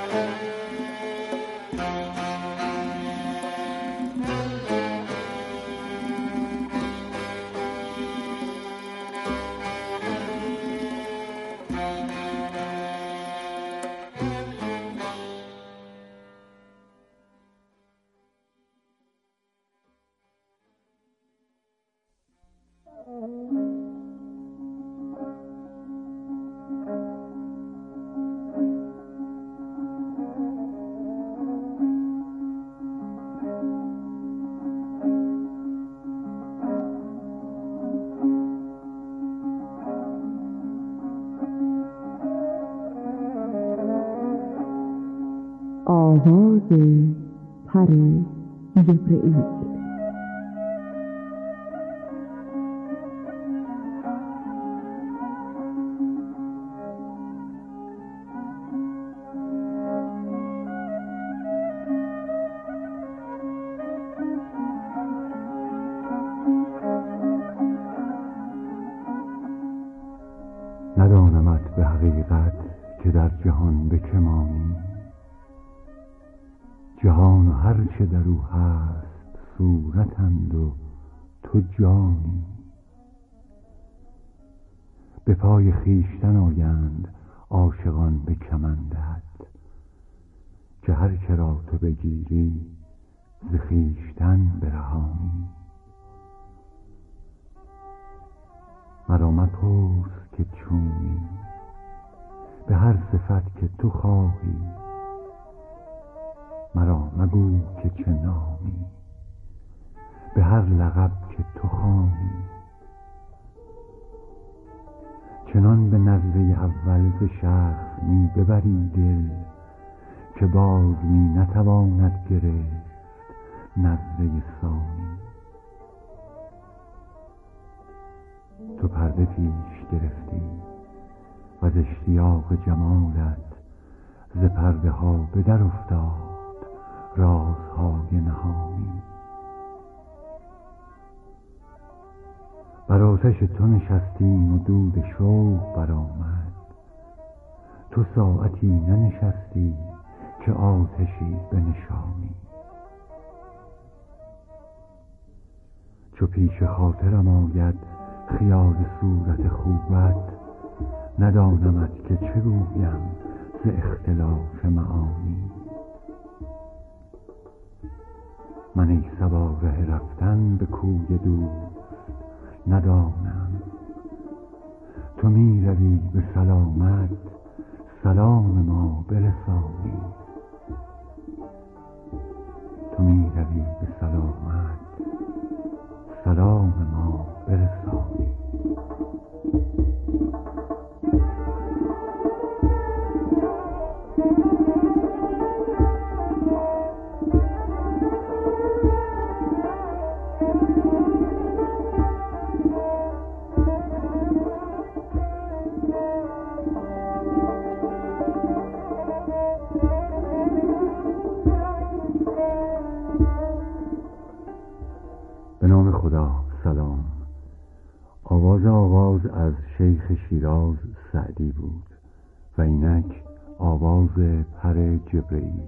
آواز پر جبرئیل. ندانمت به حقیقت که در جهان به که مانی، جهان و هر چه در او هست صورتند و تو جانی. به پای خویشتن آیند عاشقان به کمندت، که هر که را تو بگیری ز خویشتن برهانی. مرا مپرس که چونی، به هر صفت که تو خواهی، مرا مگو که چه نامی، به هر لقب که تو خوانی. چنان به نظره اول ز شخص می ببری دل، که باز می نتواند گرفت نظره ثانی. تو پرده پیش گرفتی و ز اشتیاق جمالت ز پرده ها به در افتاد رازهای نهانی. بر آتش تو نشستیم و دود شوق برآمد، تو ساعتی ننشستی که آتشی بنشانی. چو پیش خاطرم آید خیال صورت خوبت، ندانمت که چه گویم ز اختلاف معانی. من ای صبا ره رفتن به کوی دوست ندانم، تو می روی به سلامت سلام ما برسانی. تو می روی به سلامت سلام ما برسانی. به نام خدا. سلام. آواز از شیخ شیراز سعدی بود و اینک آواز پر جبرئیل.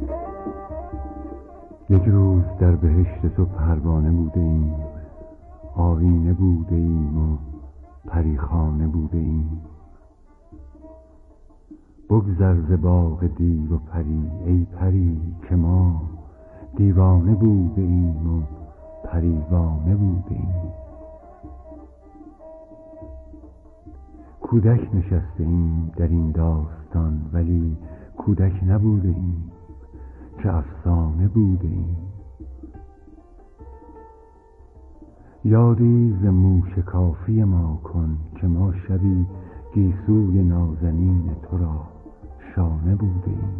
یک روز در بهشت تو پروانه بوده ایم، آیینه بوده ایم و پریخانه بوده ایم. بگذر ز باغ دیو و پری ای پری که ما دیوانه بوده ایم و پریوانه بوده ایم. کودک نشسته ایم در این داستان ولی کودک نبوده ایم که افسانه بوده ایم. یادی ز موشکافی ما کن که ما شبی گیسوی نازنین تو را شانه بوده ایم.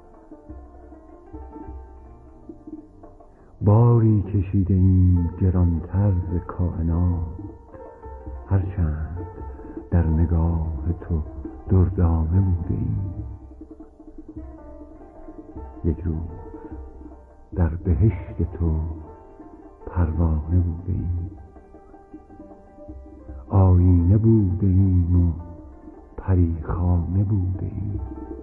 باری کشیده ایم گرانتر ز کائنات هرچند در نگاه تو دردانه بوده ایم. یک روز در بهشت تو پروانه بوده ایم. آیینه بوده ایم و پریخانه بوده ایم.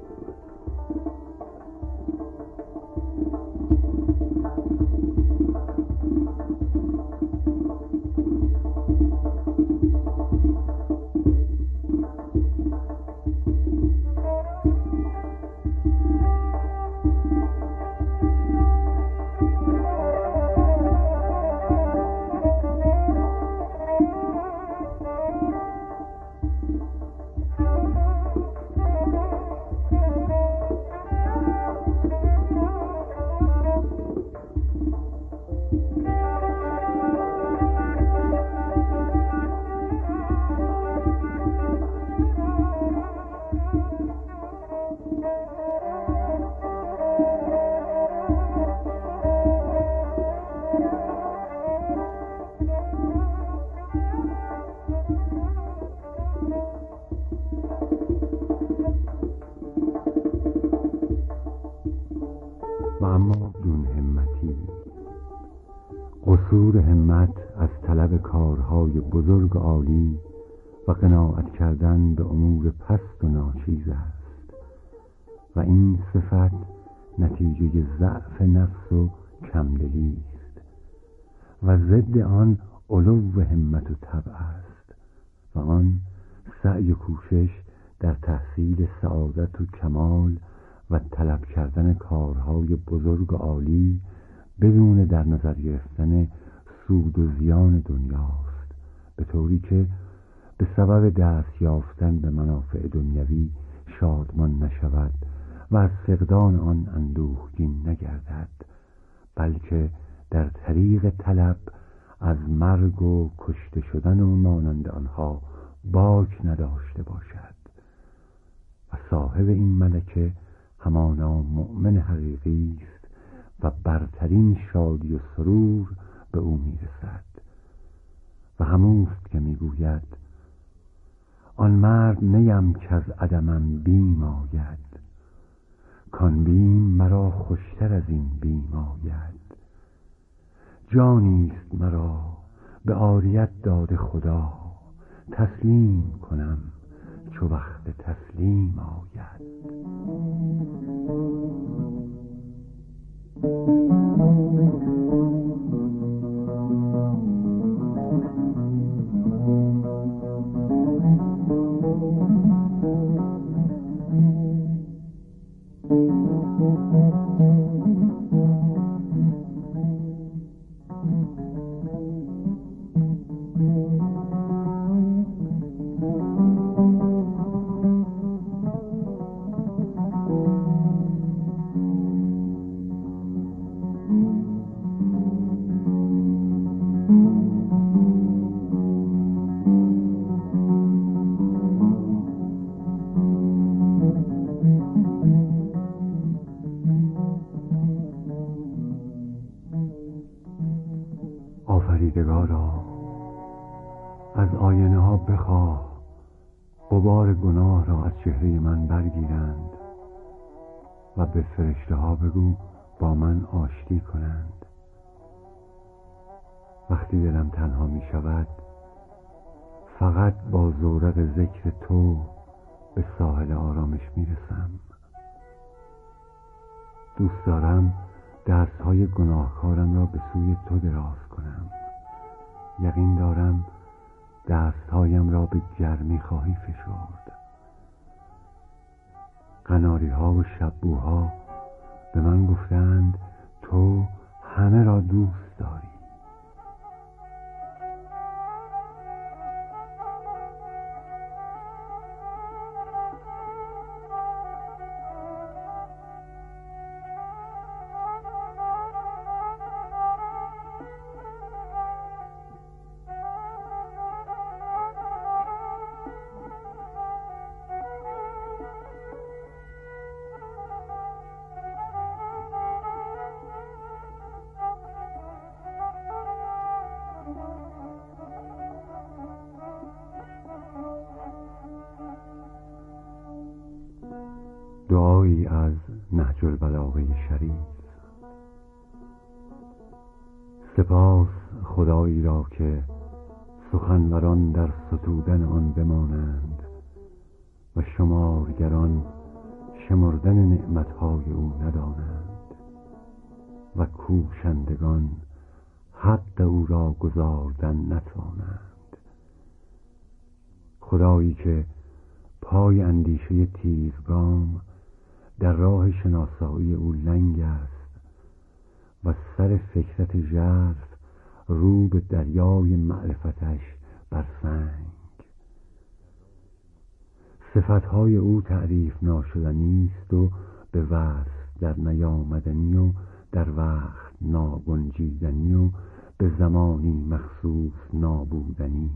و اما دون همتی، قصور همت از طلب کارهای بزرگ و عالی و قناعت کردن به امور پست و ناچیز است و این صفت نتیجه ضعف نفس و کمدلی است و ضد آن علو همت و طبع است و آن سعی و کوشش در تحصیل سعادت و کمال و طلب کردن کارهای بزرگ و عالی بدون در نظر گرفتن سود و زیان دنیاست، به طوری که به سبب دست یافتن به منافع دنیوی شادمان نشود و از فقدان آن اندوهگین نگردد، بلکه در طریق طلب از مرگ و کشته شدن و مانند آنها باک نداشته باشد و صاحب این ملکه همانا مؤمن حقیقی است و برترین شادی و سرور به او میرسد و هموست که میگوید آن مرد نیم که از عدمم بیم آید، کان بیم مرا خوشتر از این بیم آید. جانیست مرا به عاریت داده خدا، تسلیم کنم چو وقت تسلیم آید. آفریدگارا، از آینه ها بخواه غبار گناه را از چهره من برگیرند و به فرشته ها بگو با من آشتی کنند. وقتی دلم تنها می شود فقط با زورق ذکر تو به ساحل آرامش می رسم. دوست دارم دستهای گناهکارم را به سوی تو دراز کنم یقین دارم دستهایم را به گرمی خواهی فشرد. قناری ها و شبوها به من گفتند تو همه را دوست داری. دعایی از نهج البلاغه شریف. سپاس خدایی را که سخنوران در ستودن آن بمانند و شمارگران شمردن نعمتهای او ندانند و کوشندگان حق او را گزاردن نتوانند. خدایی که پای اندیشه تیزگام در راه شناسایی او لنگ است و سر فکرت ژرف رو به دریای معرفتش بر سنگ. صفتهای او تعریف ناشدنی است و به وصف در نیامدنی و در وقت ناگنجیدنی و به زمانی مخصوص نابودنی.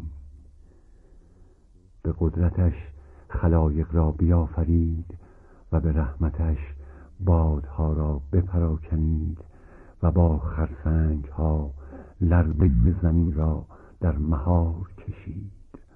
به قدرتش خلایق را بیافرید و به رحمتش بادها را بپراکنید و با خرسنگ ها لرزه زمین را در مهار کشید.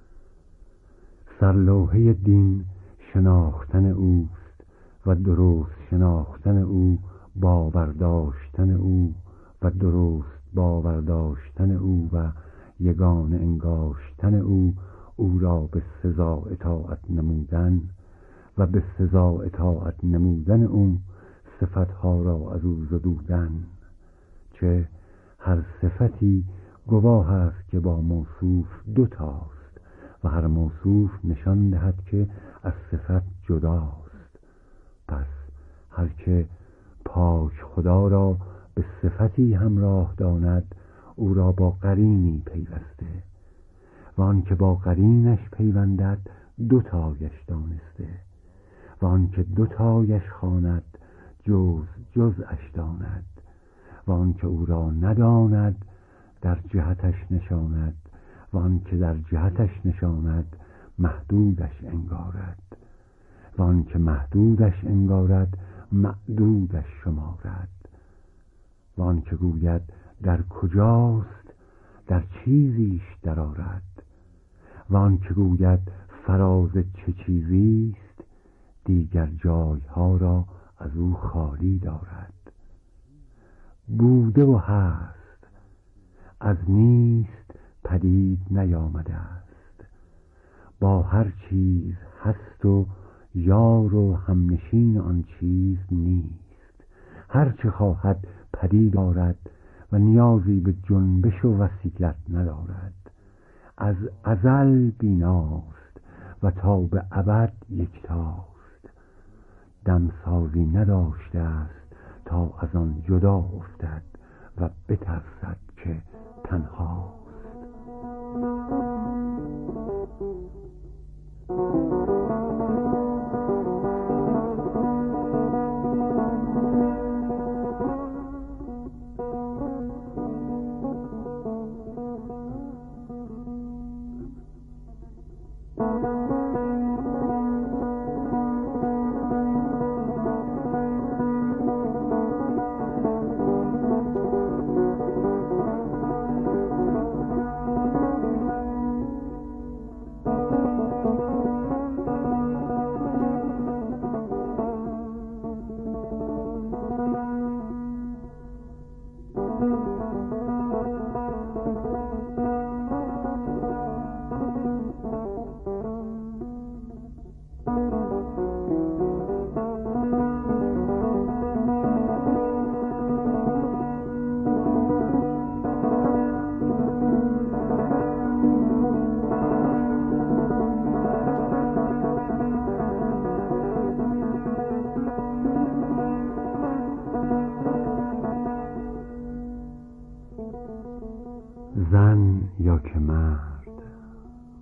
سرلوحه دین شناختن اوست و درست شناختن او باورداشتن او و درست باورداشتن او و یگانه انگاشتن او را به سزا اطاعت نمودن و به سزا اطاعت نمودن او صفتها را از او زدودن، چه هر صفتی گواه است که با موصوف دوتاست و هر موصوف نشان دهد که از صفت جداست. پس هر که پاک خدا را به صفتی همراه داند او را با قرینی پیوسته و آن که با قرینش پیوندد دوتایش دانسته و آن که دوتایش خواند جزش داند و آن که او را نداند در جهتش نشاند و آن که در جهتش نشاند محدودش انگارد و آن که محدودش انگارد معدودش شمارد و آن که گوید در کجاست در چیزیش درآرد و آن که گوید فراز چه چیزیست دیگر جایها را از او خالی دارد. بوده و هست، از نیست پدید نیامده است. با هر چیز هست و یار و همنشین آن چیز نیست. هر چه خواهد پدید آرد و نیازی به جنبش و وسیلت ندارد. از ازل بیناست و تا به ابد یکتاست. دمسازی نداشته است تا از آن جدا افتد و بترسد که تنهاست.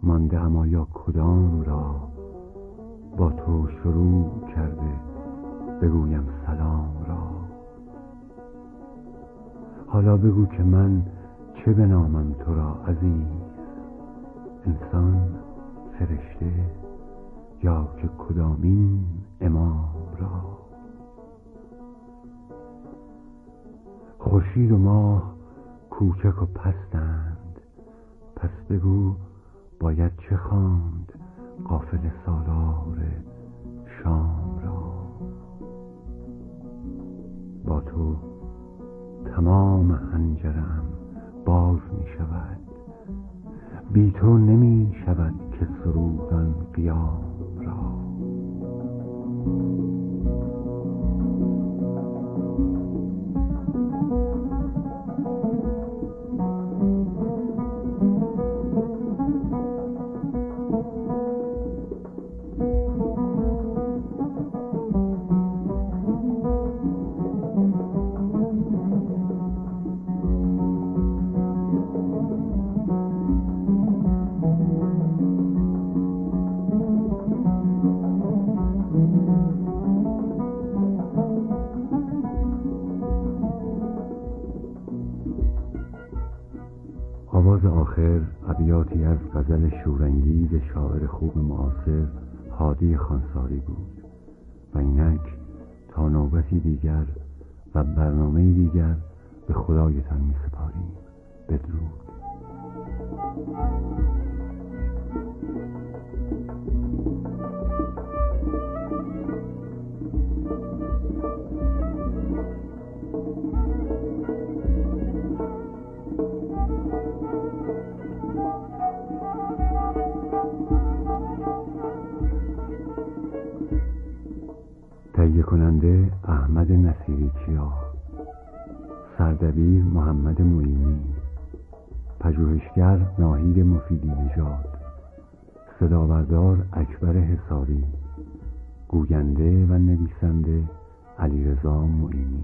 مانده اما یا کدام را با تو شروع کرده بگویم سلام را. حالا بگو که من چه بنامم تو را عزیز، انسان، فرشته یا که کدامین امام را. خورشید و ماه کوچک و پستند، پس بگو باید چه خواند قافله سالار شام را. با تو تمام حنجرم باز می شود، بی تو نمی شود که سرودن قیام را. آواز آخر ابیاتی از غزل شورانگیز شاعر خوب معاصر هادی خانساری بود و اینک تا نوبتی دیگر و برنامه دیگر به خدایتان می سپاریم. بدرود. تهیه کننده احمد نصیری کیا، سردبیر محمد معینی، پژوهشگر ناهید مفیدی نژاد، صداوردار اکبر حصاری، گوینده و نویسنده علیرضا معینی.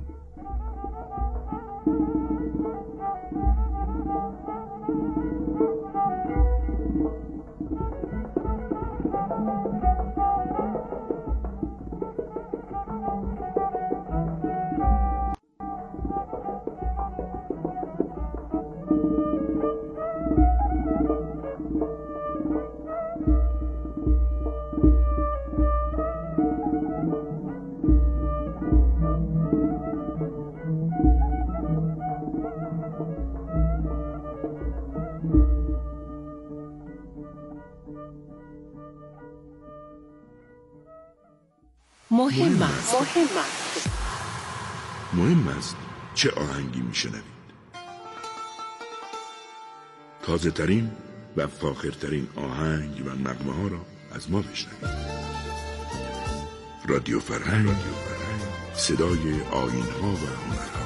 مهم است چه آهنگی میشنوید. تازه ترین و فاخرترین آهنگ و نغمه ها را از ما بشنوید. رادیو فرهنگ، صدای آیین ها و هنرها.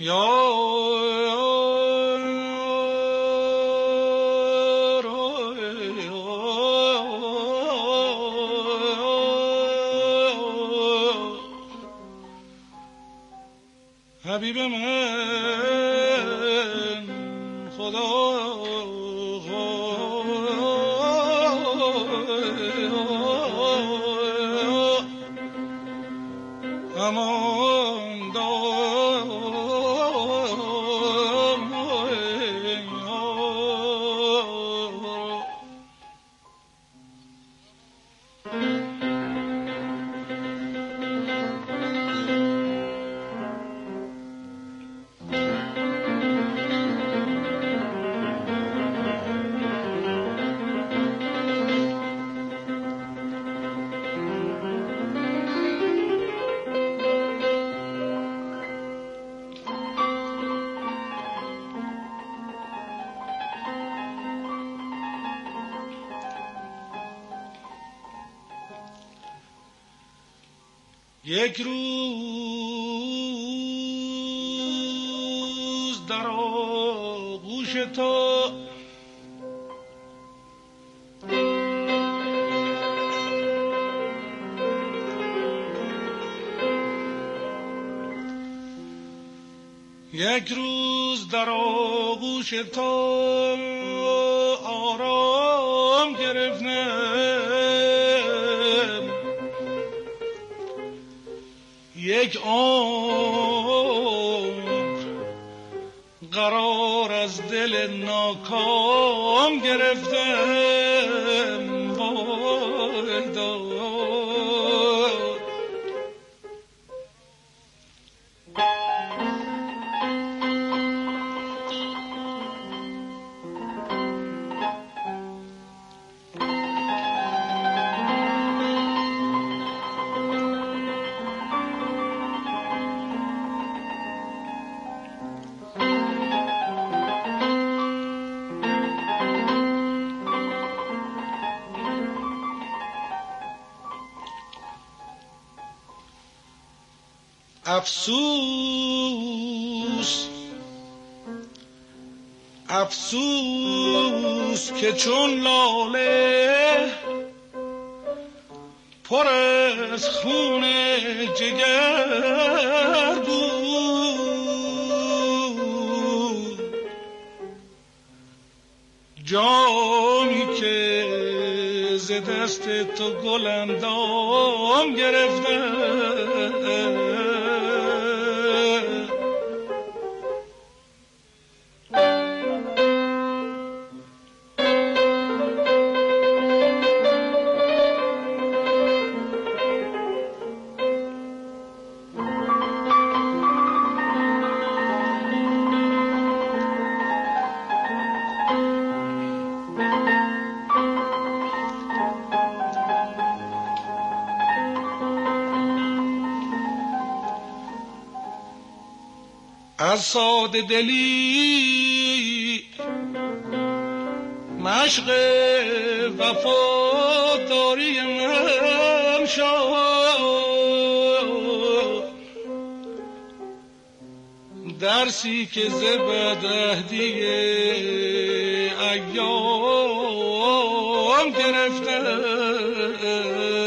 حبیب من خدا امان دار یک روز در آغوش تو یک روز در آغوش تو آرام گرفتم، یک عمر قرار از دل ناکام گرفتم. وای داد افسوس افسوس که چون لاله پر از خون جگر بود، جامی که ز دست تو گل اندام گرفتم. از ساده دلی مشق وفاداری من شد، درسی که ز بدعهدی ایام گرفتم.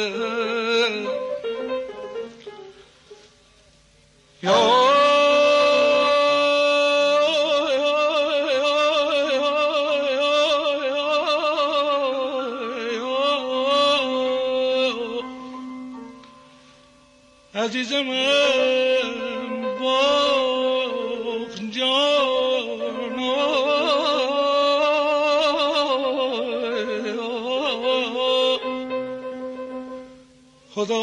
عزیز من باغ جانا خدا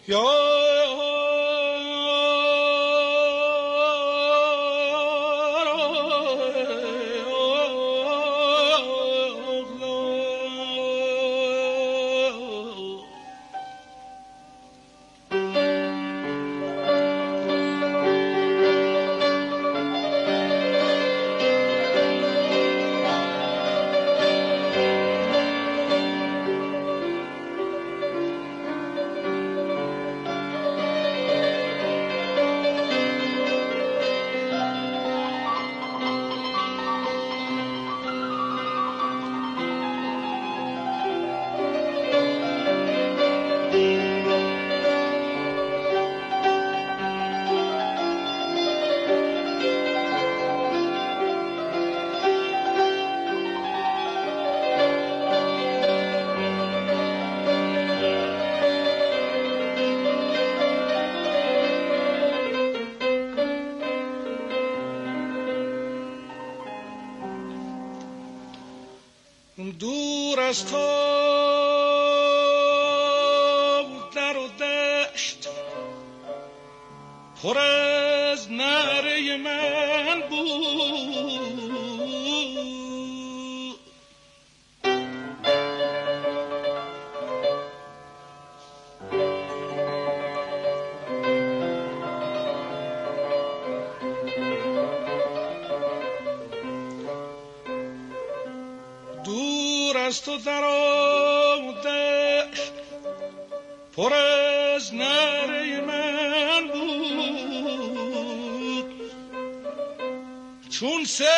دور از تو در و دشت پر از نعره من بود. دور از تو در و دشت پر از نعره من بود، چون سیل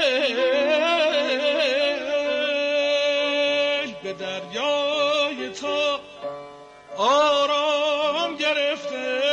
به دریای تو آرام گرفتم.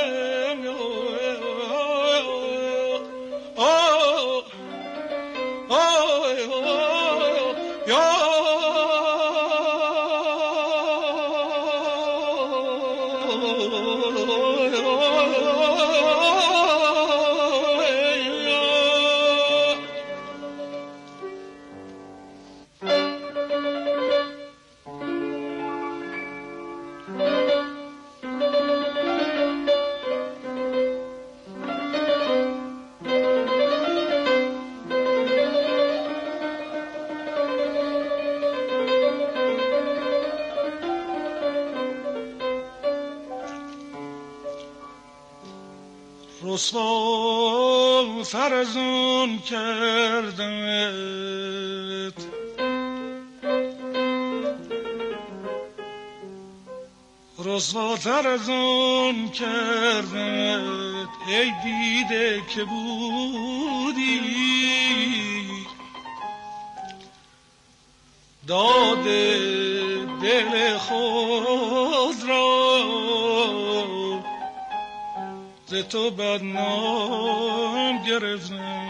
رسواتر از آن کردمت، رسواتر از آن کردمت ای دیده که بودی داده دل خود را ز تو بدنام گرفتم.